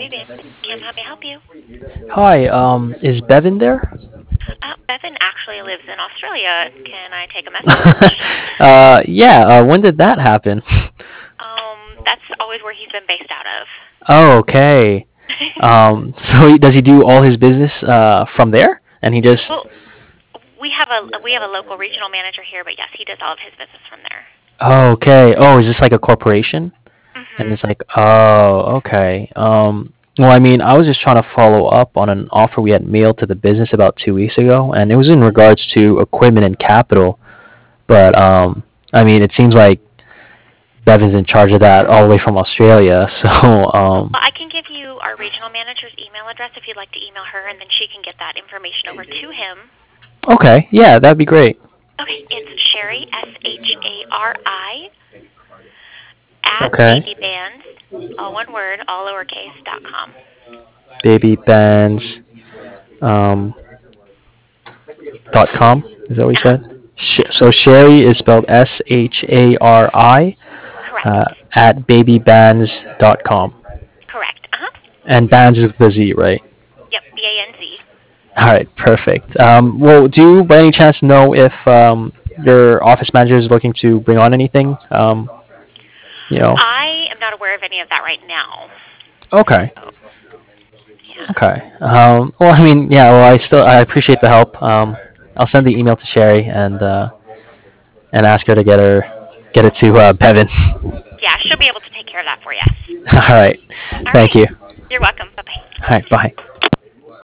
Kim, how may I help you? Hi, is Bevan there? Bevan actually lives in Australia. Can I take a message? Yeah, when did that happen? That's always where he's been based out of. Oh, okay. So does he do all his business from there? And he just, Well, we have a local regional manager here, but yes, he does all of his business from there. oh, okay. Oh, is this like a corporation? And it's Mhm. like, oh, okay. Well, I mean, I was just trying to follow up on an offer we had mailed to the business about 2 weeks ago, and it was in regards to equipment and capital. But I mean, it seems like Bevan's in charge of that all the way from Australia. So Well, I can give you our regional manager's email address if you'd like to email her, and then she can get that information over to him. okay, yeah, that'd be great. Okay, it's Sherry Shari at Okay. babybands, all one word, all lowercase .com. Babybands um, .com. Is that what you Uh huh. said? So Sherry is spelled Shari Correct. at babybands.com. Correct. Uh huh. And bands is with a Z, right? Yep. BANZ. All right, perfect. Well, do you by any chance know if your office manager is looking to bring on anything? You know. I am not aware of any of that right now. Okay. So, yeah. Okay. Well, I mean, yeah. Well, I appreciate the help. I'll send the email to Sherry and ask her to get it to Bevan. Yeah, she'll be able to take care of that for you. All right. All Thank right. you. You're welcome. Bye bye. All right. Bye.